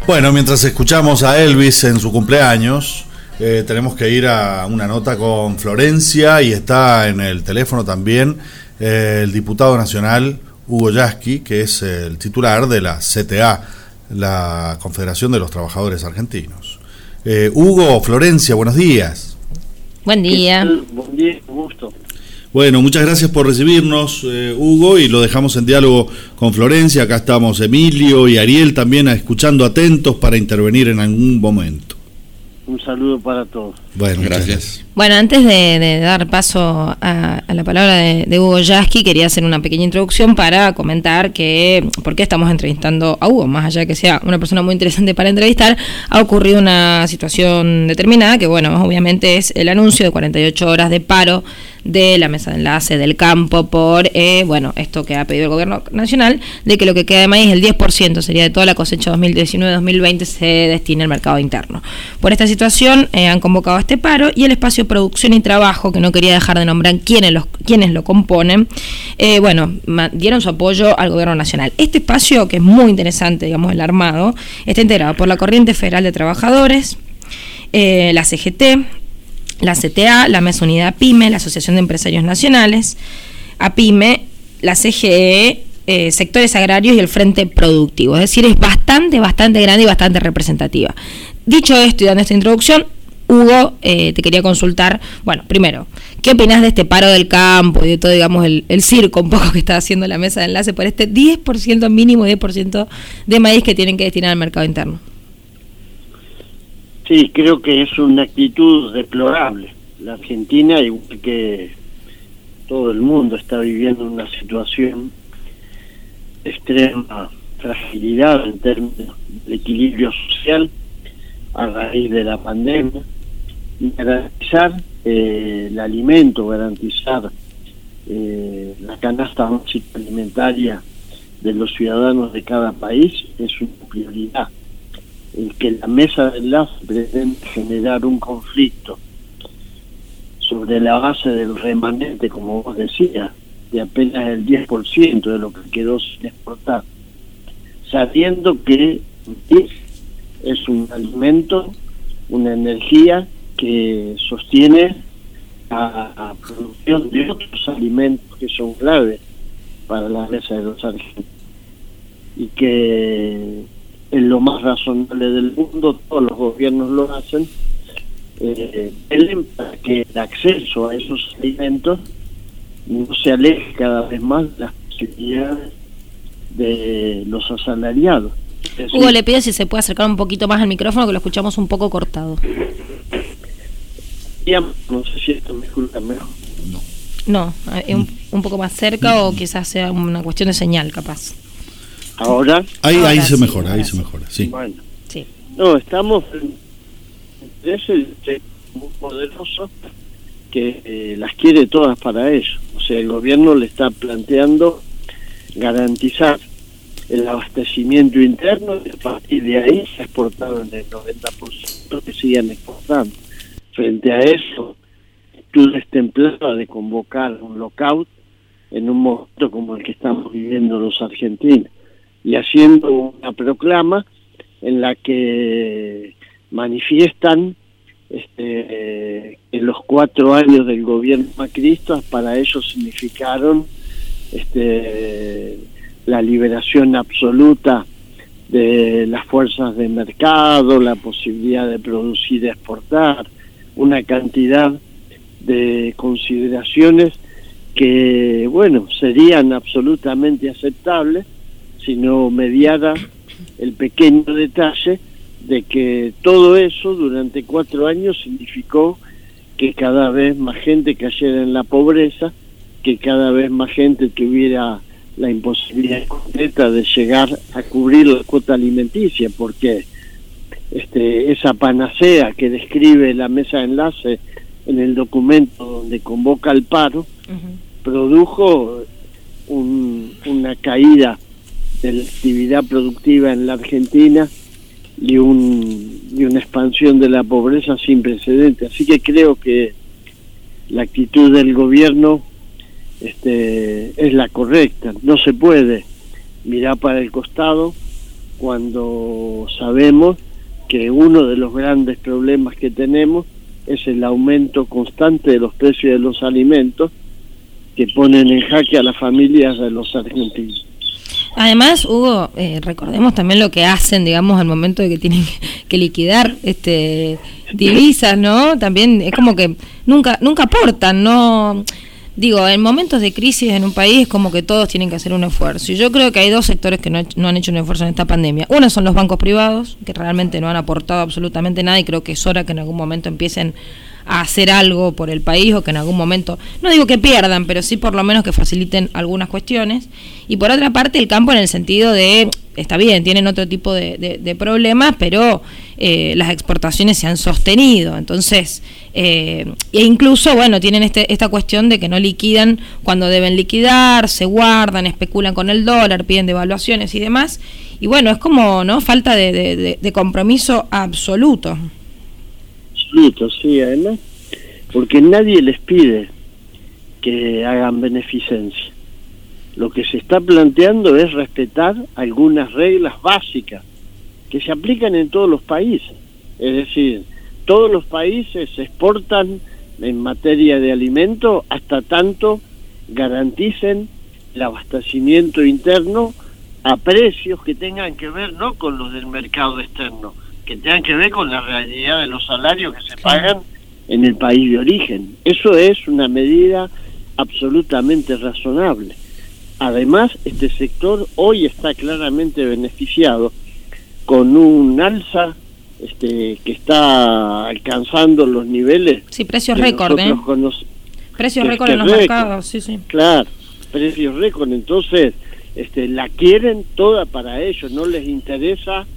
Bueno, mientras escuchamos a Elvis en su cumpleaños, tenemos que ir a una nota con Florencia y está en el teléfono también el diputado nacional Hugo Yasky, que es el titular de la CTA, la Confederación de los Trabajadores Argentinos. Hugo, Florencia, buenos días. Buen día. Buen día, gusto. Bueno, muchas gracias por recibirnos, Hugo, y lo dejamos en diálogo con Florencia. Acá estamos Emilio y Ariel también escuchando atentos para intervenir en algún momento. Un saludo para todos. Bueno, gracias. Bueno, antes de dar paso a la palabra de Hugo Yasky, quería hacer una pequeña introducción para comentar por qué estamos entrevistando a Hugo. Más allá de que sea una persona muy interesante para entrevistar, ha ocurrido una situación determinada que, bueno, obviamente es el anuncio de 48 horas de paro de la mesa de enlace del campo por, esto que ha pedido el gobierno nacional, de que lo que queda de maíz, el 10% sería de toda la cosecha 2019-2020, se destina al mercado interno. Por esta situación han convocado a este paro y el espacio Producción y Trabajo, que no quería dejar de nombrar quiénes lo componen, dieron su apoyo al gobierno nacional. Este espacio, que es muy interesante, digamos, el armado, está integrado por la Corriente Federal de Trabajadores, la CGT, la CTA, la Mesa Unida PYME, la Asociación de Empresarios Nacionales, APYME, la CGE, sectores agrarios y el Frente Productivo. Es decir, es bastante grande y bastante representativa. Dicho esto y dando esta introducción, Hugo, te quería consultar, bueno, primero, ¿qué opinás de este paro del campo y de todo, digamos, el circo un poco que está haciendo la mesa de enlace por este 10%, mínimo 10% de maíz que tienen que destinar al mercado interno? Sí, creo que es una actitud deplorable. La Argentina, igual que todo el mundo, está viviendo una situación de extrema fragilidad en términos del equilibrio social a raíz de la pandemia, y garantizar el alimento, garantizar la canasta básica alimentaria de los ciudadanos de cada país es una prioridad. El que la mesa de enlace pretende generar un conflicto sobre la base del remanente, como vos decías, de apenas el 10% de lo que quedó sin exportar, sabiendo que es un alimento, una energía que sostiene a producción de otros alimentos que son claves para la mesa de los argentinos, y que es lo más razonable del mundo, todos los gobiernos lo hacen, para que el acceso a esos alimentos no se aleje cada vez más de las posibilidades de los asalariados. Hugo, le pido si se puede acercar un poquito más al micrófono, que lo escuchamos un poco cortado. No sé si esto me escucha mejor. No, un poco más cerca, o quizás sea una cuestión de señal, capaz. Ahora se mejora, sí. Bueno, sí. No, estamos en ese muy poderoso que las quiere todas para ellos. O sea, el gobierno le está planteando garantizar el abastecimiento interno y a partir de ahí se ha exportado en el 90% que sigan exportando. Frente a eso, tú destemplada de convocar un lockout en un momento como el que estamos viviendo los argentinos, y haciendo una proclama en la que manifiestan que los 4 años del gobierno macrista para ellos significaron la liberación absoluta de las fuerzas de mercado, la posibilidad de producir y exportar, una cantidad de consideraciones que, bueno, serían absolutamente aceptables si no mediara el pequeño detalle de que todo eso durante 4 años significó que cada vez más gente cayera en la pobreza, que cada vez más gente tuviera la imposibilidad concreta de llegar a cubrir la cuota alimenticia, porque esa panacea que describe la mesa de enlace en el documento donde convoca el paro, produjo una caída de la actividad productiva en la Argentina y una expansión de la pobreza sin precedentes. Así que creo que la actitud del gobierno es la correcta. No se puede mirar para el costado cuando sabemos que uno de los grandes problemas que tenemos es el aumento constante de los precios de los alimentos que ponen en jaque a las familias de los argentinos. Además, Hugo, recordemos también lo que hacen, digamos, al momento de que tienen que liquidar divisas, ¿no? También es como que nunca aportan, ¿no? Digo, en momentos de crisis en un país es como que todos tienen que hacer un esfuerzo. Y yo creo que hay dos sectores que no han hecho un esfuerzo en esta pandemia. Uno son los bancos privados, que realmente no han aportado absolutamente nada, y creo que es hora que en algún momento empiecen a hacer algo por el país, o que en algún momento, no digo que pierdan, pero sí por lo menos que faciliten algunas cuestiones. Y por otra parte el campo, en el sentido de, está bien, tienen otro tipo de problemas, pero las exportaciones se han sostenido. Entonces, e incluso, bueno, tienen esta cuestión de que no liquidan cuando deben liquidar, se guardan, especulan con el dólar, piden devaluaciones y demás. Y bueno, es como, ¿no?, falta de compromiso absoluto. Absoluto, sí, además, porque nadie les pide que hagan beneficencia. Lo que se está planteando es respetar algunas reglas básicas que se aplican en todos los países. Es decir, todos los países exportan en materia de alimentos hasta tanto garanticen el abastecimiento interno a precios que tengan que ver no con los del mercado externo, que tengan que ver con la realidad de los salarios que se pagan en el país de origen. Eso es una medida absolutamente razonable. Además, este sector hoy está claramente beneficiado con un alza que está alcanzando los niveles. Sí, precios récord, precios récord en los mercados, sí. Claro, precios récord. Entonces, la quieren toda para ellos, no les interesa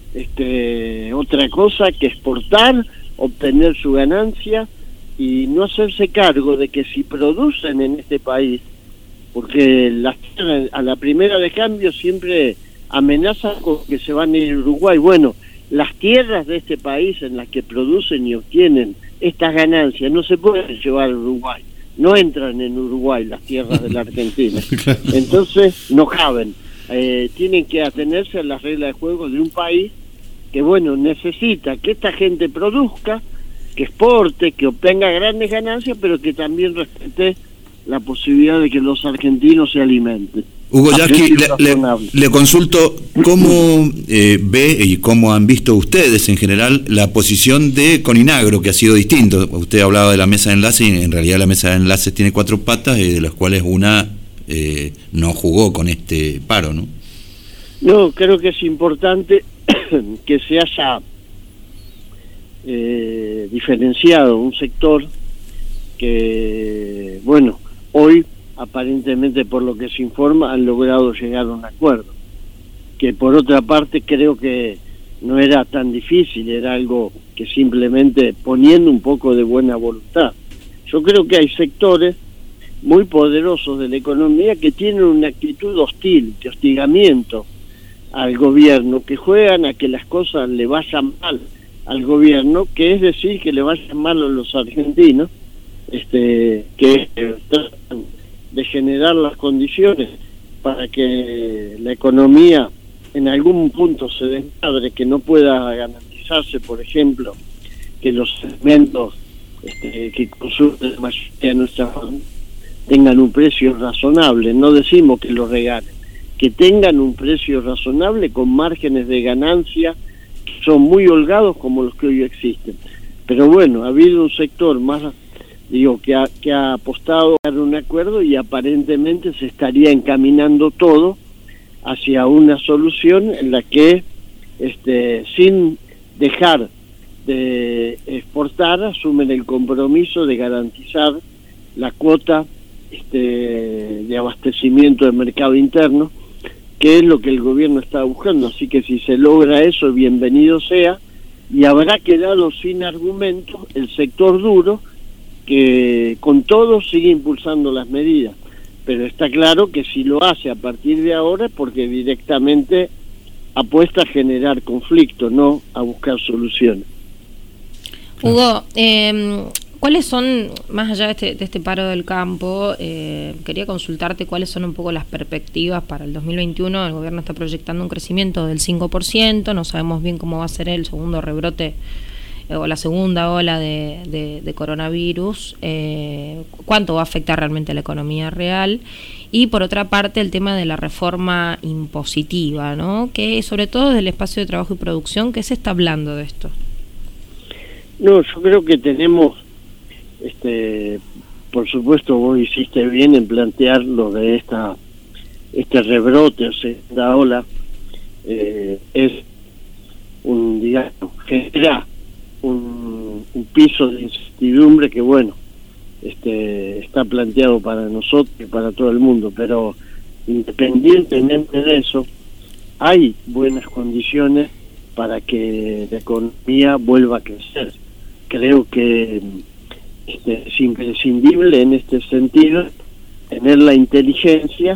otra cosa que exportar, obtener su ganancia y no hacerse cargo de que si producen en este país, porque a la primera de cambio siempre amenazan con que se van a ir a Uruguay. Bueno, las tierras de este país en las que producen y obtienen estas ganancias no se pueden llevar a Uruguay, no entran en Uruguay las tierras de la Argentina, entonces no caben. Tienen que atenerse a las reglas de juego de un país que, bueno, necesita que esta gente produzca, que exporte, que obtenga grandes ganancias, pero que también respete la posibilidad de que los argentinos se alimenten. Hugo Yasky, le consulto cómo ve y cómo han visto ustedes en general la posición de Coninagro, que ha sido distinto. Usted hablaba de la mesa de enlace y en realidad la mesa de enlace tiene 4 patas, de las cuales una no jugó con este paro, ¿no? No, creo que es importante que se haya diferenciado un sector que, bueno, hoy aparentemente por lo que se informa han logrado llegar a un acuerdo, que por otra parte creo que no era tan difícil, era algo que simplemente poniendo un poco de buena voluntad. Yo creo que hay sectores muy poderosos de la economía que tienen una actitud hostil, de hostigamiento al gobierno, que juegan a que las cosas le vayan mal al gobierno, que es decir, que le vayan mal a los argentinos, que tratan de generar las condiciones para que la economía en algún punto se desmadre, que no pueda garantizarse, por ejemplo, que los alimentos que consume la mayoría de nuestras familias tengan un precio razonable. No decimos que los regalen, que tengan un precio razonable con márgenes de ganancia que son muy holgados como los que hoy existen. Pero bueno, ha habido un sector más, que ha apostado a un acuerdo y aparentemente se estaría encaminando todo hacia una solución en la que sin dejar de exportar asumen el compromiso de garantizar la cuota de abastecimiento del mercado interno, que es lo que el gobierno está buscando. Así que si se logra eso, bienvenido sea, y habrá quedado sin argumentos el sector duro, que con todo sigue impulsando las medidas, pero está claro que si lo hace a partir de ahora, porque directamente apuesta a generar conflicto, no a buscar soluciones. Hugo, ¿Cuáles son, más allá de este paro del campo, quería consultarte cuáles son un poco las perspectivas para el 2021? El gobierno está proyectando un crecimiento del 5%, no sabemos bien cómo va a ser el segundo rebrote o la segunda ola de coronavirus, cuánto va a afectar realmente a la economía real, y por otra parte el tema de la reforma impositiva, ¿no? Que sobre todo desde el espacio de trabajo y producción, ¿qué se está hablando de esto? No, yo creo que tenemos, por supuesto vos hiciste bien en plantear lo de este rebrote o segunda ola, es un, digamos, genera un piso de incertidumbre que bueno, está planteado para nosotros y para todo el mundo, pero independientemente de eso, hay buenas condiciones para que la economía vuelva a crecer. Creo que es imprescindible en este sentido tener la inteligencia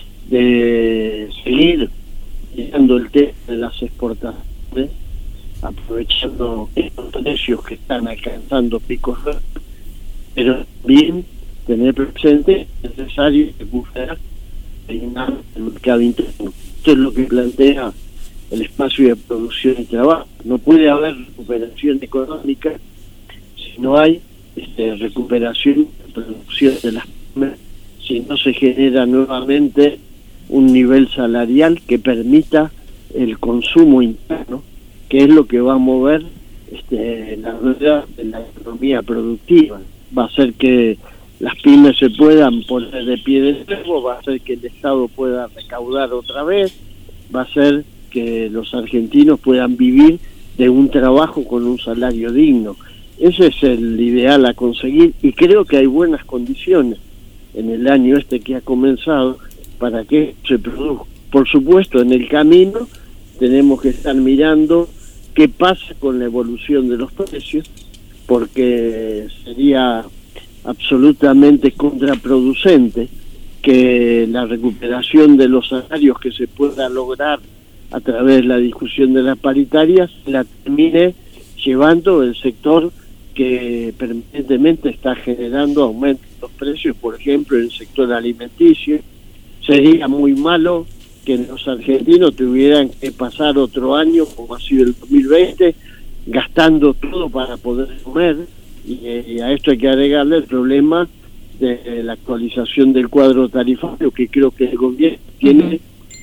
de seguir mirando el tema de las exportaciones, aprovechando estos precios que están alcanzando picos, pero también tener presente que es necesario recuperar el mercado interno. Esto es lo que plantea el espacio de producción y trabajo. No puede haber recuperación económica si no hay recuperación de producción de las pymes, si no se genera nuevamente un nivel salarial que permita el consumo interno, que es lo que va a mover la rueda de la economía productiva. Va a hacer que las pymes se puedan poner de pie de nuevo, va a hacer que el Estado pueda recaudar otra vez, va a hacer que los argentinos puedan vivir de un trabajo con un salario digno. Ese es el ideal a conseguir, y creo que hay buenas condiciones en el año que ha comenzado para que se produzca. Por supuesto, en el camino tenemos que estar mirando qué pasa con la evolución de los precios, porque sería absolutamente contraproducente que la recuperación de los salarios que se pueda lograr a través de la discusión de las paritarias la termine llevando el sector que permanentemente está generando aumentos de los precios, por ejemplo en el sector alimenticio. Sería muy malo que los argentinos tuvieran que pasar otro año, como ha sido el 2020, gastando todo para poder comer, y a esto hay que agregarle el problema de la actualización del cuadro tarifario, que creo que el gobierno tiene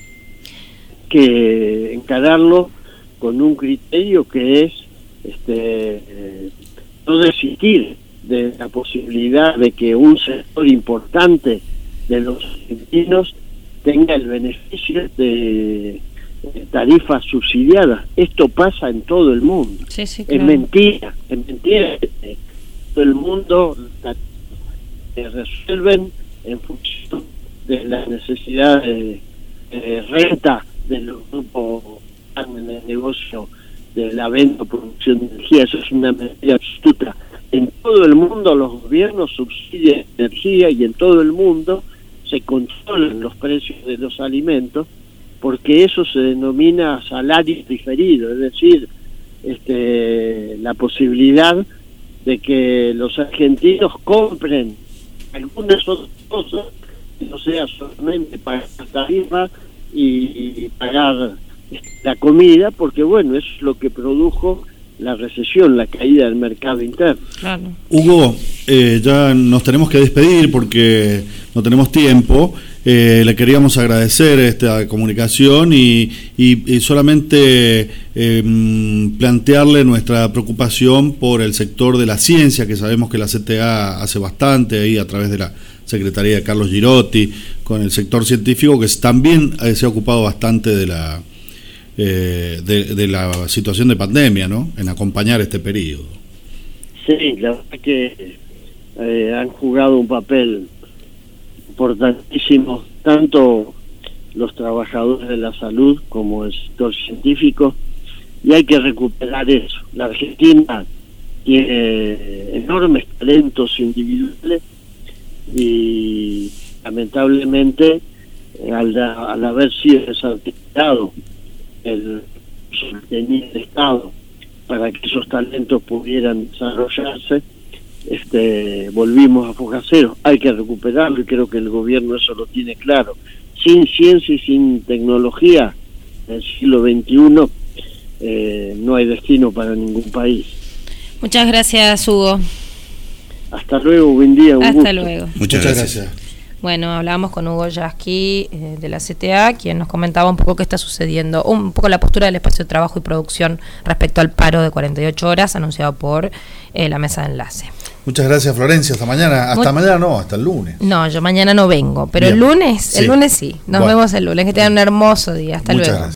que encararlo con un criterio que es no desistir de la posibilidad de que un sector importante de los argentinos tenga el beneficio de tarifas subsidiadas. Esto pasa en todo el mundo. Sí, claro. Es mentira que todo el mundo resuelven en función de la necesidad de renta de los grupos en el negocio de la venta o producción de energía. Eso es una mentira absoluta. En todo el mundo los gobiernos subsidian energía, y en todo el mundo se controlan los precios de los alimentos, porque eso se denomina salario diferido, es decir, la posibilidad de que los argentinos compren algunas otras cosas, que no sea solamente pagar la tarifa y pagar la comida, porque bueno, eso es lo que produjo la recesión, la caída del mercado interno. Claro. Hugo, ya nos tenemos que despedir porque no tenemos tiempo. Le queríamos agradecer esta comunicación y solamente plantearle nuestra preocupación por el sector de la ciencia, que sabemos que la CTA hace bastante ahí a través de la Secretaría de Carlos Girotti, con el sector científico, que también se ha ocupado bastante de la situación de pandemia, ¿no? En acompañar este periodo. Sí, la verdad que han jugado un papel importantísimo tanto los trabajadores de la salud como el sector científico, y hay que recuperar eso. La Argentina tiene enormes talentos individuales y lamentablemente al haber sido desarticulado el Estado para que esos talentos pudieran desarrollarse, volvimos a foja cero. Hay que recuperarlo y creo que el gobierno eso lo tiene claro. Sin ciencia y sin tecnología en el siglo XXI no hay destino para ningún país. Muchas gracias, Hugo. Hasta luego, buen día. Hasta luego. Muchas gracias. Bueno, hablábamos con Hugo Yasky de la CTA, quien nos comentaba un poco qué está sucediendo, un poco la postura del espacio de trabajo y producción respecto al paro de 48 horas anunciado por la mesa de enlace. Muchas gracias, Florencia. Hasta mañana. Mañana no, hasta el lunes. No, yo mañana no vengo, pero bien. El lunes sí. Nos vemos el lunes. Que tengan un hermoso día. Hasta luego. Gracias.